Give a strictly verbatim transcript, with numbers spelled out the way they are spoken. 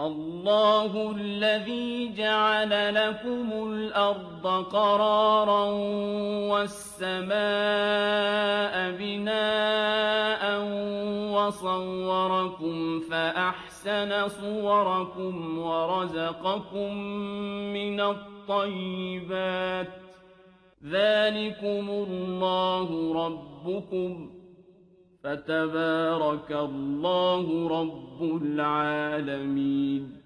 الله الذي جعل لكم الأرض قرارا والسماء بناء وصوركم فأحسن صوركم ورزقكم من الطيبات ذلكم الله ربكم فتبارك الله رب العالمين